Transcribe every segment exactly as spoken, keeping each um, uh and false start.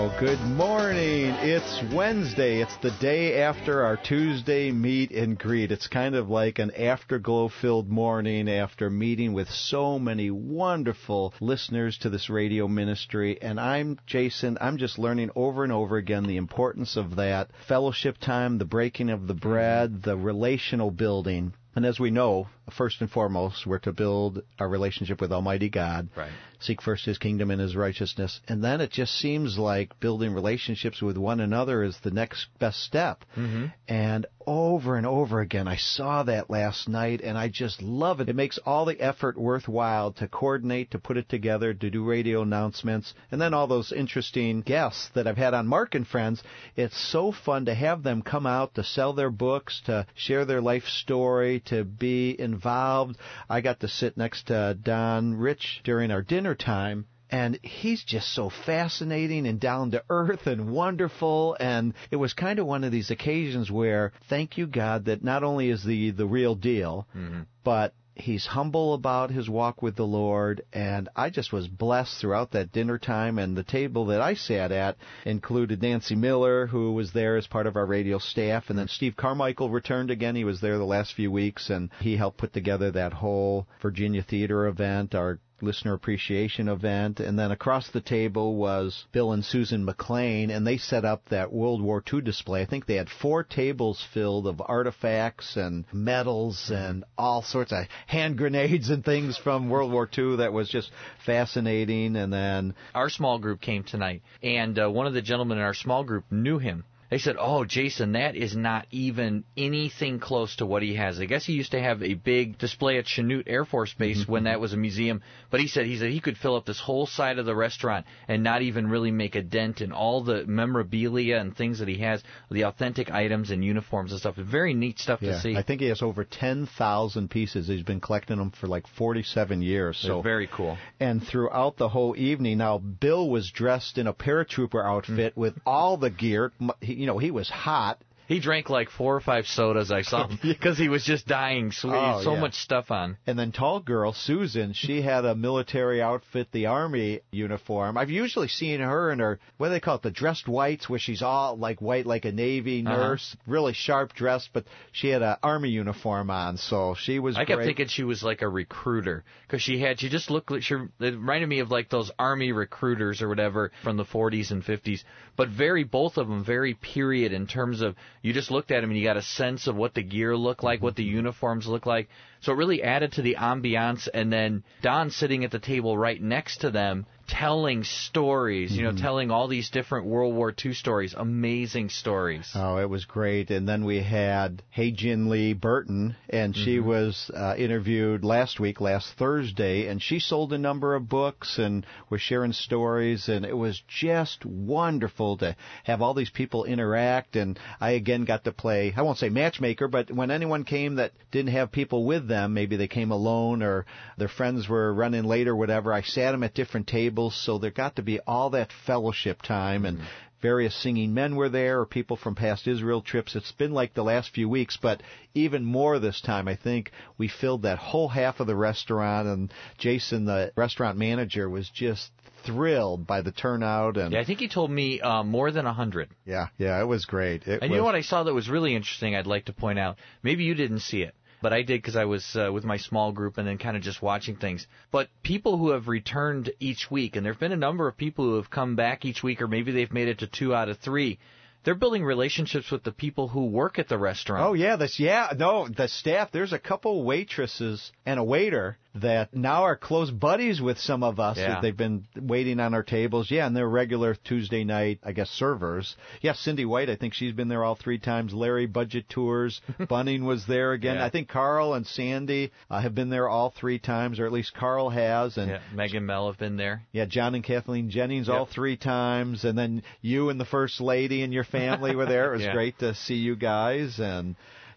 Well, good morning. It's Wednesday. It's the day after our Tuesday meet and greet. It's kind of like an afterglow-filled morning after meeting with so many wonderful listeners to this radio ministry. And I'm Jason. I'm just learning over and over again the importance of that fellowship time, the breaking of the bread, the relational building. And as we know, first and foremost, we're to build our relationship with Almighty God, right. Seek first His kingdom and His righteousness, and then it just seems like building relationships with one another is the next best step. Mm-hmm. And over and over again, I saw that last night, and I just love it. It makes all the effort worthwhile to coordinate, to put it together, to do radio announcements, and then all those interesting guests that I've had on Mark and Friends. It's so fun to have them come out to sell their books, to share their life story, to be involved. I got to sit next to Don Rich during our dinner time, and he's just so fascinating and down to earth and wonderful. And it was kind of one of these occasions where, thank you, God, that not only is the, the real deal, mm-hmm. but he's humble about his walk with the Lord, and I just was blessed throughout that dinner time. And the table that I sat at included Nancy Miller, who was there as part of our radio staff, and then Steve Carmichael returned again. He was there the last few weeks, and he helped put together that whole Virginia Theater event, our listener appreciation event. And then across the table was Bill and Susan McLean, and they set up that World War Two display. I think they had four tables filled of artifacts and medals and all sorts of hand grenades and things from World War Two. That was just fascinating. And then our small group came tonight, and uh, one of the gentlemen in our small group knew him. They said, oh, Jason, that is not even anything close to what he has. I guess he used to have a big display at Chanute Air Force Base mm-hmm. when that was a museum. But he said he said he could fill up this whole side of the restaurant and not even really make a dent in all the memorabilia and things that he has, the authentic items and uniforms and stuff. Very neat stuff yeah, to see. I think he has over ten thousand pieces. He's been collecting them for like forty-seven years. They're so very cool. And throughout the whole evening, now Bill was dressed in a paratrooper outfit mm-hmm. with all the gear. He, you know, he was hot. He drank like four or five sodas, I saw him, because he was just dying. So, oh, so yeah. much stuff on. And then tall girl, Susan, she had a military outfit, the Army uniform. I've usually seen her in her, what do they call it, the dressed whites, where she's all like white like a Navy nurse, uh-huh. really sharp dressed, but she had an Army uniform on, so she was I great. kept thinking she was like a recruiter, because she had, she just looked like, she, it reminded me of like those Army recruiters or whatever from the forties and fifties, but very, both of them, very period in terms of, you just looked at them and you got a sense of what the gear looked like, what the uniforms looked like. So it really added to the ambiance. And then Don sitting at the table right next to them, telling stories, you know, mm-hmm. telling all these different World War Two stories, amazing stories. Oh, it was great. And then we had Hae-Jin Lee Burton, and mm-hmm. she was uh, interviewed last week, last Thursday, and she sold a number of books and was sharing stories, and it was just wonderful to have all these people interact. And I again got to play, I won't say matchmaker, but when anyone came that didn't have people with them, maybe they came alone or their friends were running late or whatever, I sat them at different tables. So there got to be all that fellowship time, and various singing men were there, or people from past Israel trips. It's been like the last few weeks, but even more this time. I think we filled that whole half of the restaurant, and Jason, the restaurant manager, was just thrilled by the turnout. And yeah, I think he told me uh, more than a hundred. Yeah, yeah, it was great. It and was... you know what I saw that was really interesting, I'd like to point out? Maybe you didn't see it, but I did because I was uh, with my small group and then kind of just watching things. But people who have returned each week, and there have been a number of people who have come back each week, or maybe they've made it to two out of three, they're building relationships with the people who work at the restaurant. Oh, yeah, this, yeah, no, the staff, there's a couple waitresses and a waiter that now are close buddies with some of us yeah. that they've been waiting on our tables. Yeah, and they're regular Tuesday night, I guess, servers. Yeah, Cindy White, I think she's been there all three times. Larry Budget Tours. Bunning was there again. Yeah. I think Carl and Sandy uh, have been there all three times, or at least Carl has. And yeah, Megan Mel have been there. Yeah, John and Kathleen Jennings yep. all three times. And then you and the First Lady and your family were there. It was yeah. great to see you guys. And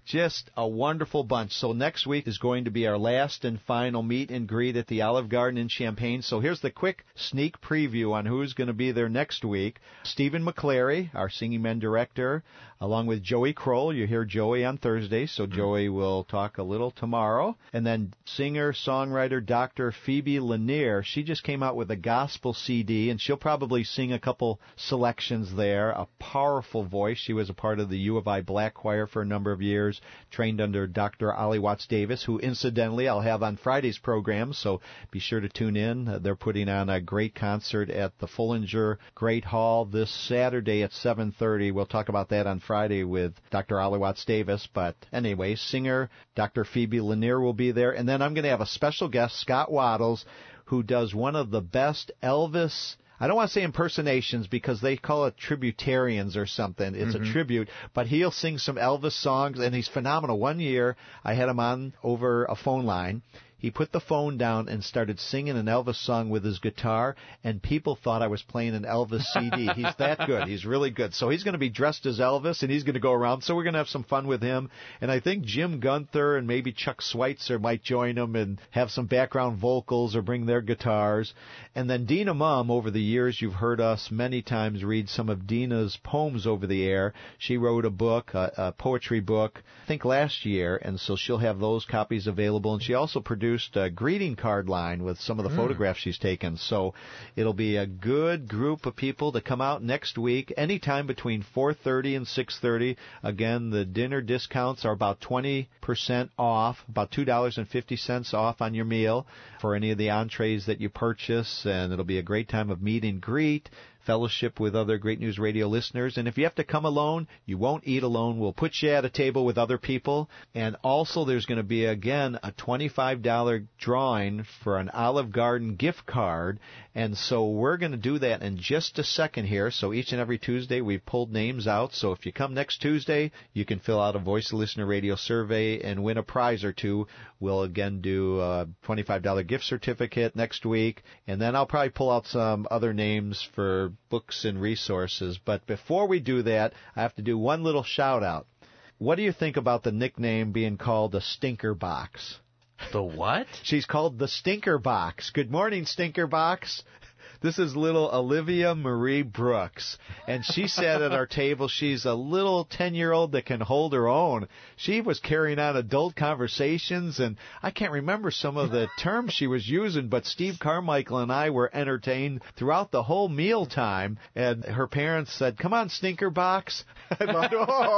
Just a wonderful bunch. So next week is going to be our last and final meet and greet at the Olive Garden in Champaign. So here's the quick sneak preview on who's going to be there next week. Stephen McClary, our Singing Men director, along with Joey Kroll. You hear Joey on Thursday, so Joey will talk a little tomorrow. And then singer, songwriter, Doctor Phoebe Lanier. She just came out with a gospel C D, and she'll probably sing a couple selections there. A powerful voice. She was a part of the U of I Black Choir for a number of years, trained under Doctor Ollie Watts Davis, who incidentally I'll have on Friday's program, so be sure to tune in. Uh, they're putting on a great concert at the Fullinger Great Hall this Saturday at seven thirty. We'll talk about that on Friday with Doctor Ollie Watts Davis. But anyway, singer Doctor Phoebe Lanier will be there. And then I'm going to have a special guest, Scott Waddles, who does one of the best Elvis, I don't want to say impersonations because they call it tributarians or something. It's mm-hmm. a tribute, but he'll sing some Elvis songs, and he's phenomenal. One year, I had him on over a phone line. He put the phone down and started singing an Elvis song with his guitar, and people thought I was playing an Elvis C D. He's that good. He's really good. So he's going to be dressed as Elvis, and he's going to go around. So we're going to have some fun with him. And I think Jim Gunther and maybe Chuck Schweitzer might join him and have some background vocals or bring their guitars. And then Dina Mum, over the years, you've heard us many times read some of Dina's poems over the air. She wrote a book, a, a poetry book, I think last year, and so she'll have those copies available. And she also produced a greeting card line with some of the mm. photographs she's taken. So it'll be a good group of people to come out next week, anytime between four thirty and six thirty. Again, the dinner discounts are about twenty percent off, about two dollars and fifty cents off on your meal for any of the entrees that you purchase, and it'll be a great time of meet and greet, fellowship with other Great News Radio listeners. And if you have to come alone, you won't eat alone. We'll put you at a table with other people. And also there's going to be, again, a twenty-five dollars drawing for an Olive Garden gift card. And so we're going to do that in just a second here. So each and every Tuesday we've pulled names out. So if you come next Tuesday, you can fill out a Voice of Listener Radio survey and win a prize or two. We'll again do a twenty-five dollars gift certificate next week. And then I'll probably pull out some other names for books and resources. But before we do that, I have to do one little shout out. What do you think about the nickname being called the Stinker Box? The what? She's called the Stinker Box. Good morning, Stinker Box. This is little Olivia Marie Brooks, and she sat at our table. She's a little ten-year-old that can hold her own. She was carrying on adult conversations, and I can't remember some of the terms she was using, but Steve Carmichael and I were entertained throughout the whole meal time, and her parents said, "Come on, Stinker Box." I thought,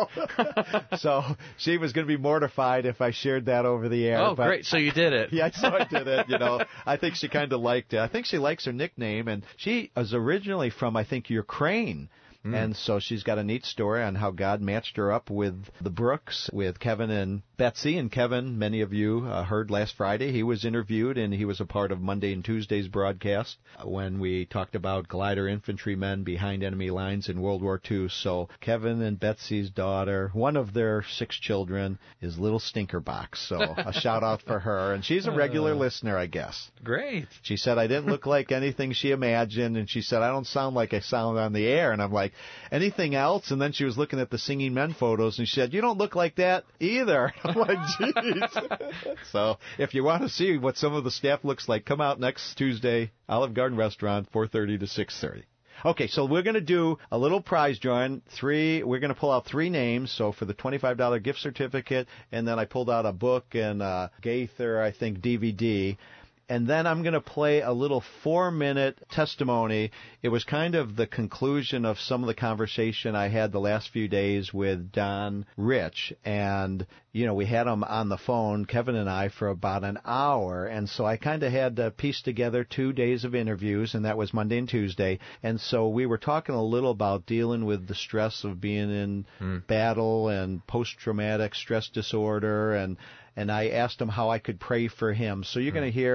oh. So she was going to be mortified if I shared that over the air. Oh, but great. So you did it. Yeah, so I did it. You know, I think she kind of liked it. I think she likes her nickname. And she is originally from, I think, Ukraine. Mm. And so she's got a neat story on how God matched her up with the Brooks, with Kevin and Betsy. And Kevin, many of you uh, heard last Friday, he was interviewed, and he was a part of Monday and Tuesday's broadcast when we talked about glider infantrymen behind enemy lines in World War Two. So Kevin and Betsy's daughter, one of their six children, is little Stinker Box. So a shout out for her. And she's a regular uh, listener, I guess. Great. She said I didn't look like anything she imagined, and she said I don't sound like I sound on the air. And I'm like, anything else? And then she was looking at the Singing Men photos, and she said, you don't look like that either. I'm like, jeez. So if you want to see what some of the staff looks like, come out next Tuesday, Olive Garden Restaurant, four thirty to six thirty. Okay, so we're going to do a little prize drawing. Three, we're going to pull out three names. So for the twenty-five dollars gift certificate, and then I pulled out a book and a Gaither, I think, D V D. And then I'm going to play a little four-minute testimony. It was kind of the conclusion of some of the conversation I had the last few days with Don Rich. And, you know, we had him on the phone, Kevin and I, for about an hour. And so I kind of had to piece together two days of interviews, and that was Monday and Tuesday. And so we were talking a little about dealing with the stress of being in mm. battle and post-traumatic stress disorder, and And I asked him how I could pray for him. So you're mm. going to hear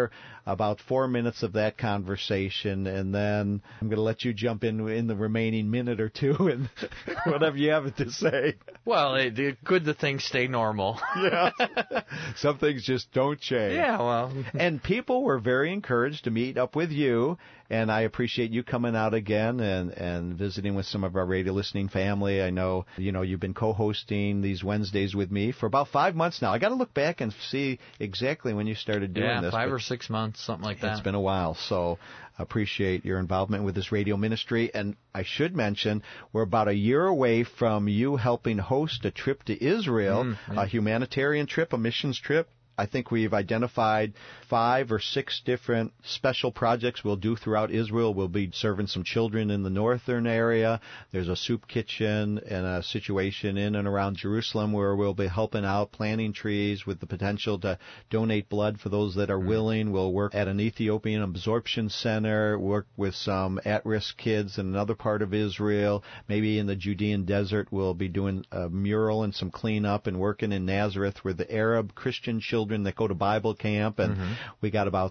about four minutes of that conversation, and then I'm going to let you jump in in the remaining minute or two and whatever you have to say. Well, it, it, could the thing stay normal? Yeah. Some things just don't change. Yeah, well. And people were very encouraged to meet up with you, and I appreciate you coming out again and, and visiting with some of our radio listening family. I know, you know, you've been co-hosting these Wednesdays with me for about five months now. I got to look back and see exactly when you started doing yeah, this. Yeah, five or six months, something like that. It's been a while, so I appreciate your involvement with this radio ministry. And I should mention, we're about a year away from you helping host a trip to Israel, mm, yeah. a humanitarian trip, a missions trip. I think we've identified five or six different special projects we'll do throughout Israel. We'll be serving some children in the northern area. There's a soup kitchen and a situation in and around Jerusalem where we'll be helping out, planting trees with the potential to donate blood for those that are mm-hmm. willing. We'll work at an Ethiopian absorption center, work with some at-risk kids in another part of Israel. Maybe in the Judean desert we'll be doing a mural and some cleanup and working in Nazareth with the Arab Christian children that go to Bible camp, and mm-hmm. we got about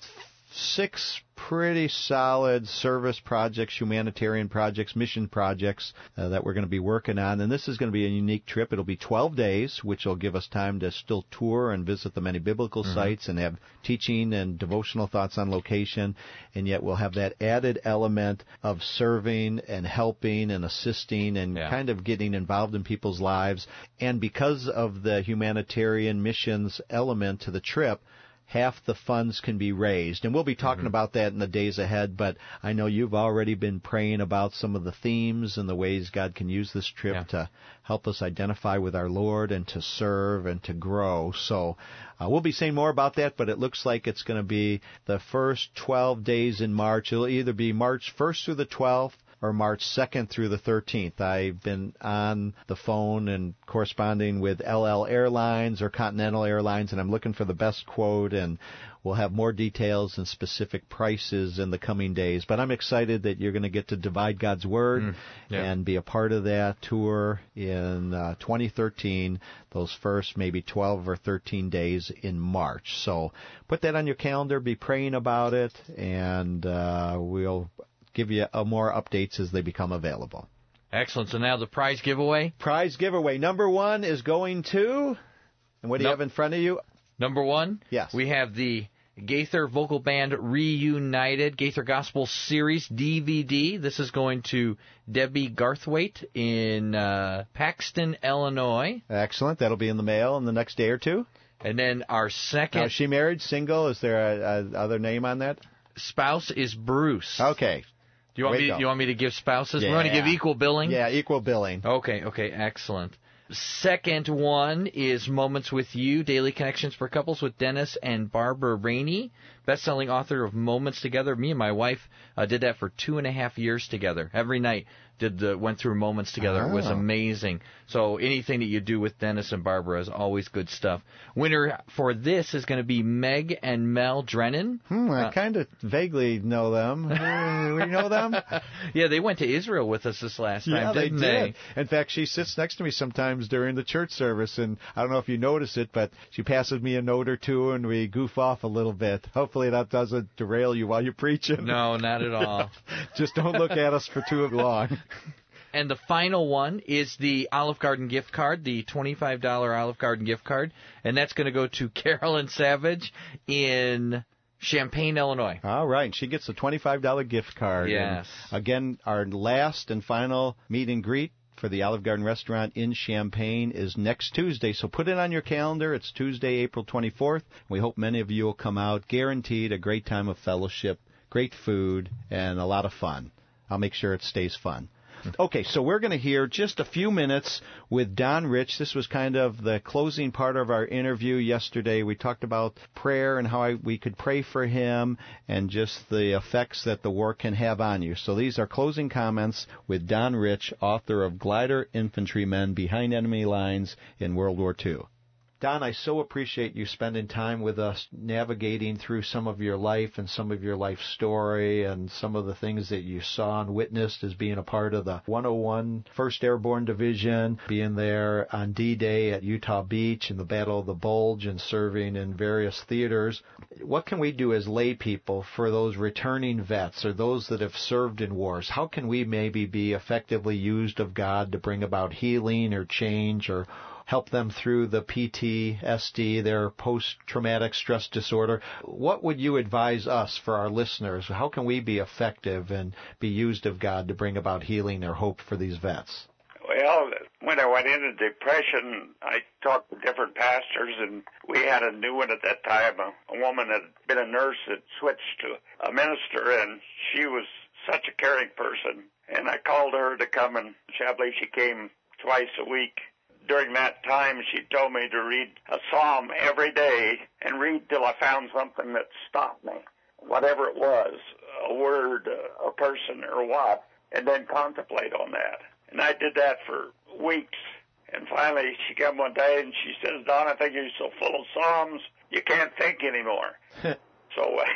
six pretty solid service projects, humanitarian projects, mission projects uh, that we're going to be working on. And this is going to be a unique trip. It'll be twelve days, which will give us time to still tour and visit the many biblical mm-hmm. sites and have teaching and devotional thoughts on location. And yet we'll have that added element of serving and helping and assisting and yeah. kind of getting involved in people's lives. And because of the humanitarian missions element to the trip, half the funds can be raised. And we'll be talking mm-hmm. about that in the days ahead, but I know you've already been praying about some of the themes and the ways God can use this trip yeah. to help us identify with our Lord and to serve and to grow. So uh, we'll be saying more about that, but it looks like it's going to be the first twelve days in March. It'll either be March first through the twelfth or March second through the thirteenth. I've been on the phone and corresponding with L L Airlines or Continental Airlines, and I'm looking for the best quote, and we'll have more details and specific prices in the coming days. But I'm excited that you're going to get to divide God's Word mm, yeah. and be a part of that tour in uh, twenty thirteen, those first maybe twelve or thirteen days in March. So put that on your calendar, be praying about it, and uh, we'll give you uh, more updates as they become available. Excellent. So now the prize giveaway? Prize giveaway. Number one is going to, and what do no, you have in front of you? Number one? Yes. We have the Gaither Vocal Band Reunited Gaither Gospel Series D V D. This is going to Debbie Garthwaite in uh, Paxton, Illinois. Excellent. That'll be in the mail in the next day or two. And then our second... Now, is she married, single? Is there a, a other name on that? Spouse is Bruce. Okay. Do you want me? To, you want me to give spouses? Yeah. We want to give equal billing. Yeah, equal billing. Okay. Okay. Excellent. Second one is Moments with You, Daily Connections for Couples with Dennis and Barbara Rainey, best-selling author of Moments Together. Me and my wife uh, did that for two and a half years together. Every night did the went through Moments Together. Oh. It was amazing. So anything that you do with Dennis and Barbara is always good stuff. Winner for this is going to be Meg and Mel Drennan. Hmm, I uh, kind of vaguely know them. We know them? Yeah, they went to Israel with us this last time, yeah, didn't they? they? Did. In fact, she sits next to me sometimes during the church service, and I don't know if you notice it, but she passes me a note or two, and we goof off a little bit. Hopefully that doesn't derail you while you're preaching. No, not at all. Just don't look at us for too long. And the final one is the Olive Garden gift card, the twenty-five dollars Olive Garden gift card, and that's going to go to Carolyn Savage in Champaign, Illinois. All right. She gets a twenty-five dollars gift card. Yes. And again, our last and final meet and greet for the Olive Garden restaurant in Champaign is next Tuesday. So put it on your calendar. It's Tuesday, April twenty-fourth. We hope many of you will come out. Guaranteed a great time of fellowship, great food, and a lot of fun. I'll make sure it stays fun. Okay, so we're going to hear just a few minutes with Don Rich. This was kind of the closing part of our interview yesterday. We talked about prayer and how I, we could pray for him and just the effects that the war can have on you. So these are closing comments with Don Rich, author of Glider Infantrymen Behind Enemy Lines in World War Two. Don, I so appreciate you spending time with us, navigating through some of your life and some of your life story and some of the things that you saw and witnessed as being a part of the one oh one first Airborne Division, being there on D-Day at Utah Beach in the Battle of the Bulge and serving in various theaters. What can we do as lay people for those returning vets or those that have served in wars? How can we maybe be effectively used of God to bring about healing or change or help them through the P T S D, their post-traumatic stress disorder? What would you advise us for our listeners? How can we be effective and be used of God to bring about healing or hope for these vets? Well, when I went into depression, I talked to different pastors, and we had a new one at that time, a, a woman that had been a nurse that switched to a minister, and she was such a caring person. And I called her to come, and I believe she came twice a week. During that time, she told me to read a psalm every day and read till I found something that stopped me, whatever it was, a word, a person, or what, and then contemplate on that. And I did that for weeks. And finally, she came one day and she says, Don, I think you're so full of psalms, you can't think anymore. So uh,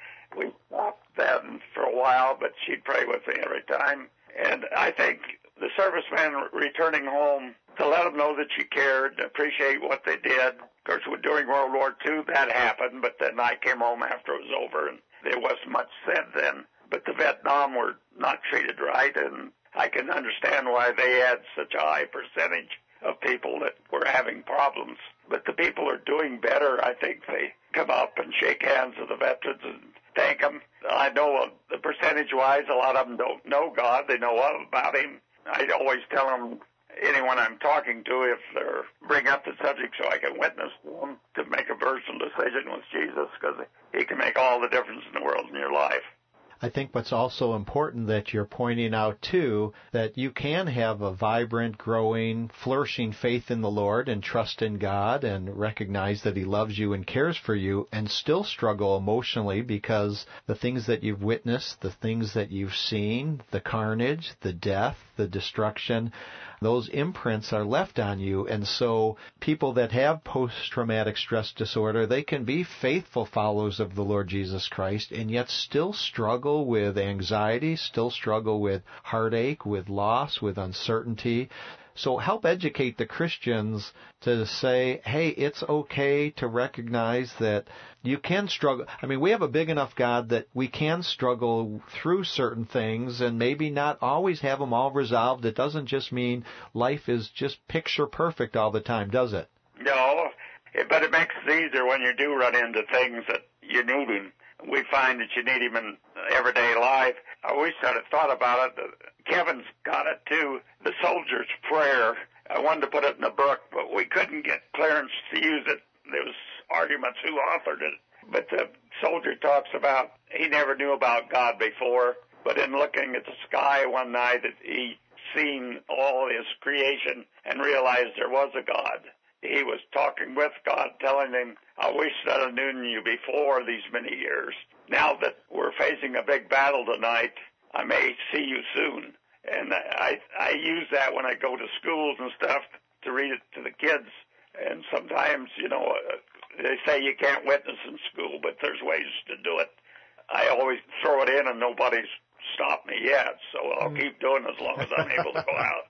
we stopped then for a while, but she'd pray with me every time. And I think the servicemen returning home, to let them know that you cared, appreciate what they did. Of course, during World War Two, that happened, but then I came home after it was over, and there wasn't much said then. But the Vietnam were not treated right, and I can understand why they had such a high percentage of people that were having problems. But the people are doing better. I think they come up and shake hands with the veterans and thank them. I know the percentage-wise, a lot of them don't know God. They know all about Him. I always tell them, anyone I'm talking to, if they're bring up the subject so I can witness to them, to make a personal decision with Jesus, because He can make all the difference in the world in your life. I think what's also important that you're pointing out, too, that you can have a vibrant, growing, flourishing faith in the Lord and trust in God and recognize that He loves you and cares for you and still struggle emotionally because the things that you've witnessed, the things that you've seen, the carnage, the death, the destruction, those imprints are left on you. And so people that have post-traumatic stress disorder, they can be faithful followers of the Lord Jesus Christ and yet still struggle with anxiety, still struggle with heartache, with loss, with uncertainty. So help educate the Christians to say, hey, it's okay to recognize that you can struggle. I mean, we have a big enough God that we can struggle through certain things and maybe not always have them all resolved. It doesn't just mean life is just picture perfect all the time, does it? No, but it makes it easier when you do run into things that you need Him. We find that you need Him in everyday life. I wish I'd have thought about it. Kevin's got it, too. The soldier's prayer. I wanted to put it in the book, but we couldn't get clearance to use it. There was arguments who authored it. But the soldier talks about he never knew about God before, but in looking at the sky one night, he seen all His creation and realized there was a God. He was talking with God, telling Him, I wish that I knew you before these many years. Now that we're facing a big battle tonight, I may see you soon. And I I use that when I go to schools and stuff to read it to the kids. And sometimes, you know, uh, they say you can't witness in school, but there's ways to do it. I always throw it in and nobody's stopped me yet, so I'll keep doing it as long as I'm able to go out.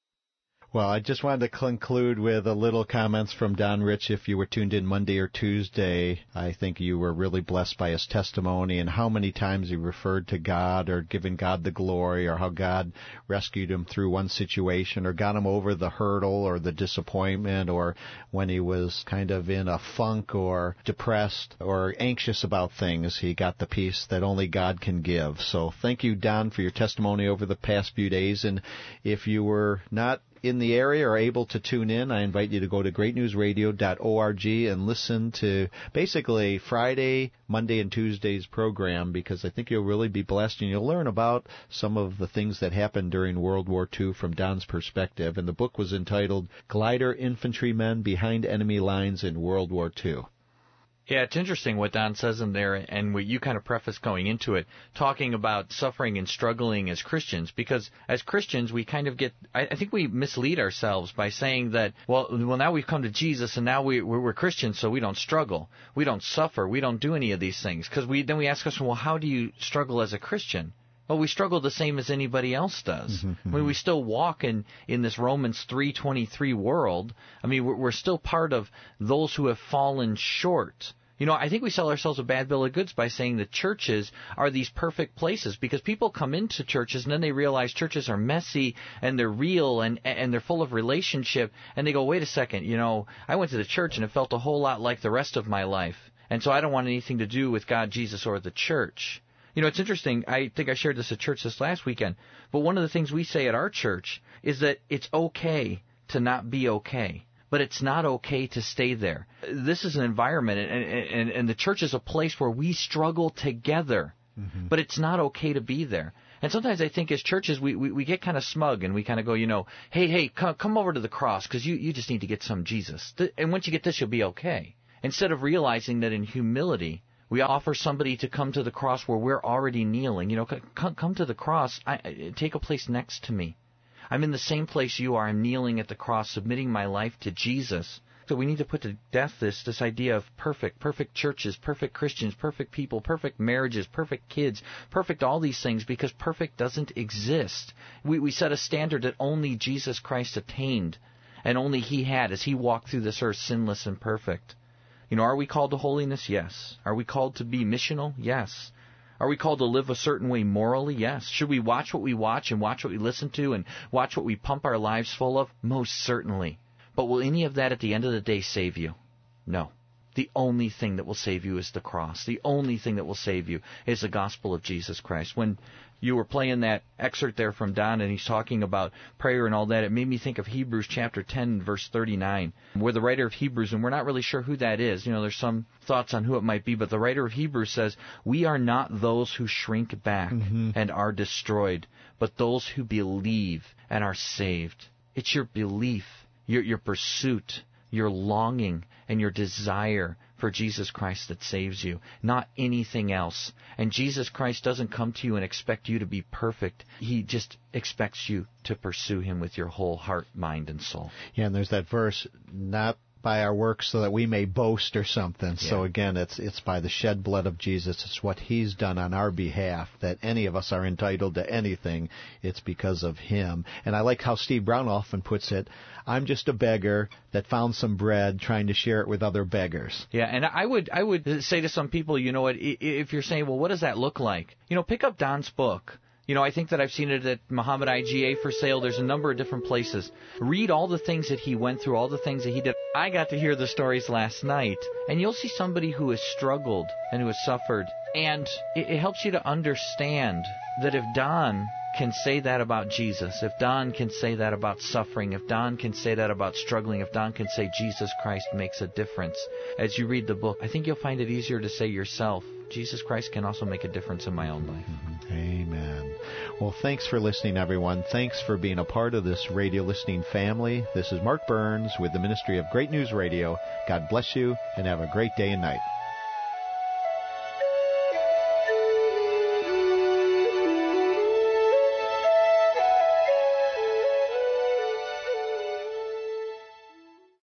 Well, I just wanted to conclude with a little comments from Don Rich. If you were tuned in Monday or Tuesday, I think you were really blessed by his testimony and how many times he referred to God or given God the glory or how God rescued him through one situation or got him over the hurdle or the disappointment or when he was kind of in a funk or depressed or anxious about things. He got the peace that only God can give. So thank you, Don, for your testimony over the past few days. And if you were not in the area or able to tune in, I invite you to go to great news radio dot org and listen to basically Friday, Monday, and Tuesday's program because I think you'll really be blessed and you'll learn about some of the things that happened during World War Two from Don's perspective. And the book was entitled Glider Infantrymen Behind Enemy Lines in World War Two. Yeah, it's interesting what Don says in there, and what you kind of preface going into it, talking about suffering and struggling as Christians, because as Christians, we kind of get, I, I think we mislead ourselves by saying that, well, well, now we've come to Jesus, and now we, we're, we're Christians, so we don't struggle, we don't suffer, we don't do any of these things, because we then we ask us, well, how do you struggle as a Christian? Well, we struggle the same as anybody else does. Mm-hmm. I mean, we still walk in, in this Romans three twenty-three world. I mean, we're, we're still part of those who have fallen short. You know, I think we sell ourselves a bad bill of goods by saying that churches are these perfect places, because people come into churches and then they realize churches are messy and they're real and and they're full of relationship, and they go, wait a second, you know, I went to the church and it felt a whole lot like the rest of my life, and so I don't want anything to do with God, Jesus, or the church. You know, it's interesting. I think I shared this at church this last weekend. But one of the things we say at our church is that it's okay to not be okay. But it's not okay to stay there. This is an environment, and, and, and the church is a place where we struggle together. Mm-hmm. But it's not okay to be there. And sometimes I think as churches, we, we, we get kind of smug, and we kind of go, you know, hey, hey, come, come over to the cross, because you, you just need to get some Jesus. And once you get this, you'll be okay. Instead of realizing that in humility, we offer somebody to come to the cross where we're already kneeling. You know, come, come to the cross. I, take a place next to me. I'm in the same place you are. I'm kneeling at the cross, submitting my life to Jesus. So we need to put to death this this idea of perfect, perfect churches, perfect Christians, perfect people, perfect marriages, perfect kids, perfect all these things, because perfect doesn't exist. We, we set a standard that only Jesus Christ attained, and only He had as He walked through this earth sinless and perfect. You know, are we called to holiness? Yes. Are we called to be missional? Yes. Are we called to live a certain way morally? Yes. Should we watch what we watch and watch what we listen to and watch what we pump our lives full of? Most certainly. But will any of that at the end of the day save you? No. The only thing that will save you is the cross. The only thing that will save you is the gospel of Jesus Christ. When you were playing that excerpt there from Don, and he's talking about prayer and all that, it made me think of Hebrews chapter ten, verse thirty-nine, where the writer of Hebrews, and we're not really sure who that is, you know, there's some thoughts on who it might be, but the writer of Hebrews says, we are not those who shrink back mm-hmm. and are destroyed, but those who believe and are saved. It's your belief, your, your pursuit, your longing, and your desire for Jesus Christ that saves you, not anything else. And Jesus Christ doesn't come to you and expect you to be perfect. He just expects you to pursue Him with your whole heart, mind, and soul. Yeah, and there's that verse, not by our works so that we may boast or something. Yeah. So again, it's it's by the shed blood of Jesus. It's what He's done on our behalf, that any of us are entitled to anything. It's because of Him. And I like how Steve Brown often puts it, I'm just a beggar that found some bread trying to share it with other beggars. Yeah, and I would I would say to some people, you know what, if you're saying, well, what does that look like? You know, pick up Don's book. You know, I think that I've seen it at Muhammad I G A for sale. There's a number of different places. Read all the things that he went through, all the things that he did. I got to hear the stories last night, and you'll see somebody who has struggled and who has suffered. And it, it helps you to understand that if Don can say that about Jesus, if Don can say that about suffering, if Don can say that about struggling, if Don can say Jesus Christ makes a difference, as you read the book, I think you'll find it easier to say yourself, Jesus Christ can also make a difference in my own life. Mm-hmm. Amen. Well, thanks for listening, everyone. Thanks for being a part of this radio listening family. This is Mark Burns with the Ministry of Great News Radio. God bless you, and have a great day and night.